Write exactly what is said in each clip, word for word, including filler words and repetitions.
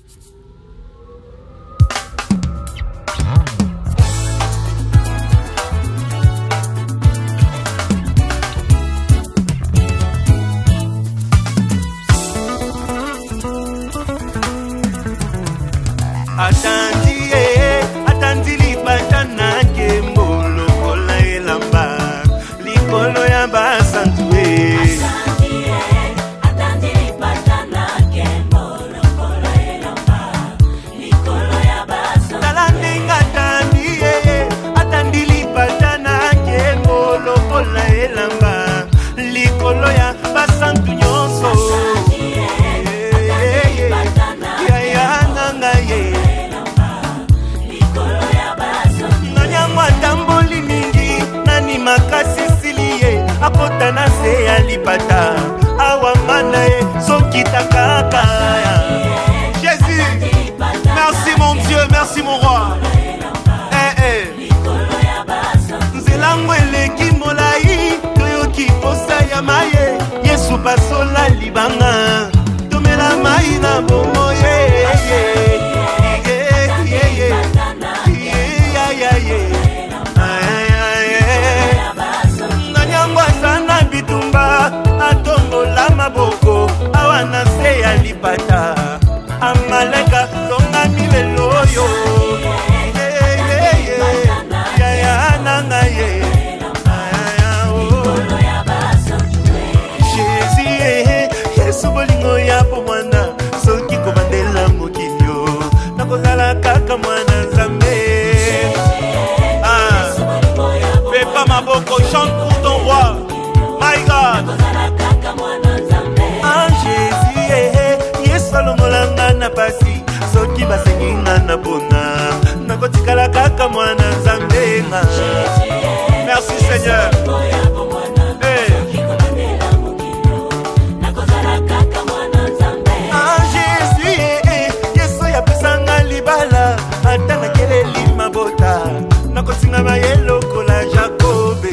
Atandi eh, atandi libata na kembo lokola elamba likolo ya basantu eh. Atandi eh, atandi libata na kembo lokola elamba likolo ya basantu. Talandinga atandi eh, atandi libata na kembo lokola elamba likolo ya basantu nyonso. Atandi eh, atandi libata na ya ya nanga ye. Tamboli mingi nani makasi silie akota na se ya lipata awa mana e sokita kaka. Jésus, merci mon Dieu, merci mon roi. Eh eh, nzelango eleki molai toyoki posa ya maye Yesu basola libanga tomela mai na bomo ye ye ye ye ye ye ye. Atombola maboko awana se ya lipata amaleka longa mileloyo ya ya nanga ye. Jésus Yesu bolingo ya po mwana soki komandela mokinyo nakozala kaka mwana Nzambe. Ah, fais pas maboko, chante pour ton roi. My God. Ah Jésus, eh, Yesu alongolanga na pasi soki basenginga na bona nakotikala kaka mwana Nzambe. Merci Seigneur. Eh. Ah Jésus, eh, Yesu yapesanga libala ata nakeleli mabota nakotinga mayelo kola Jacobe.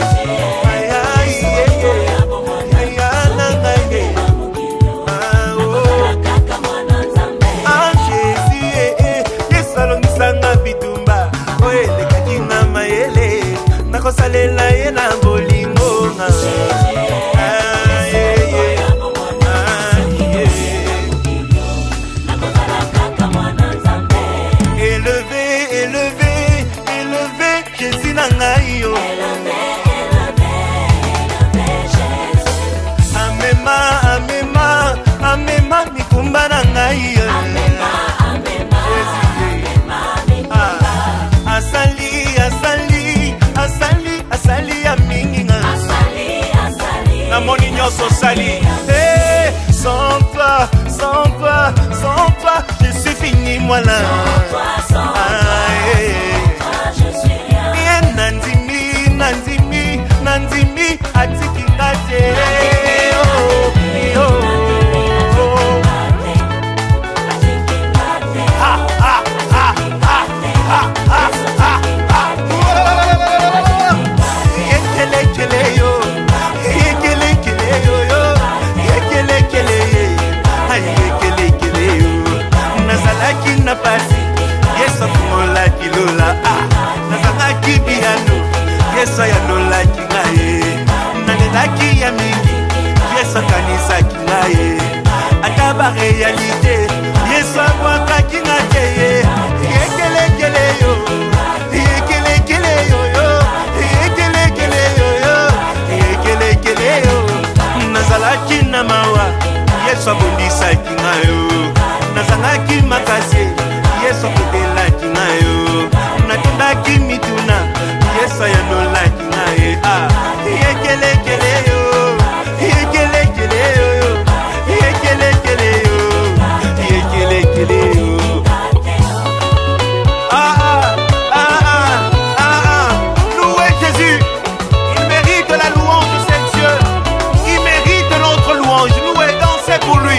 Salela ena bolingo nga élevé, élevé, élevé Jésus nangai yo. Amema, amema, amema mikumba nangai yo. Asali, asali, asali, asali ya minginga. Na moni nyoso sali. Hey, sans toi, sans toi, sans toi, je suis fini moi là. Sans toi, sans toi, je suis rien. Bien nandimi, nandimi, nandimi, atikingate. Oh, oh. Ha, ha, ha, ha, ha, ha. Na pasi Yesu kumola kilola ah nazanga kibiano Yesu ya lola kingaye nanela ki ya mingi Yesu kanisa kingaye ataba realite Yesu abwaka kingaye yekele kele yo yekele kele yo yo yekele kele yo yo yekele kele yo nazala kina mawa Yesu abondisa kingayo nazangaki makasi Yesu akotelaki na yo natondaki mituna Yesu ayanolaki na ye ah yekelekele yo yekelekele yo yekelekele yo yekelekele yo ah ah ah ah ah louez Jésus, il mérite la louange de cet Dieu, il mérite notre louange, louez, dansez pour lui.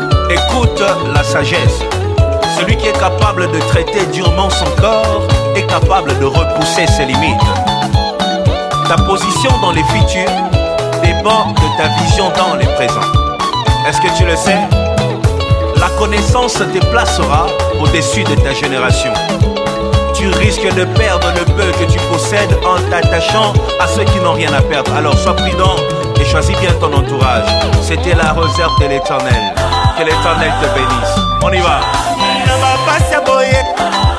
La sagesse, celui qui est capable de traiter durement son corps et capable de repousser ses limites. Ta position dans les futurs dépend de ta vision dans les présents. Est-ce que tu le sais? La connaissance te placera au-dessus de ta génération. Tu risques de perdre le peu que tu possèdes en t'attachant à ceux qui n'ont rien à perdre. Alors sois prudent et choisis bien ton entourage. C'était la réserve de l'Éternel. Que l'Éternel te bénisse. On y va.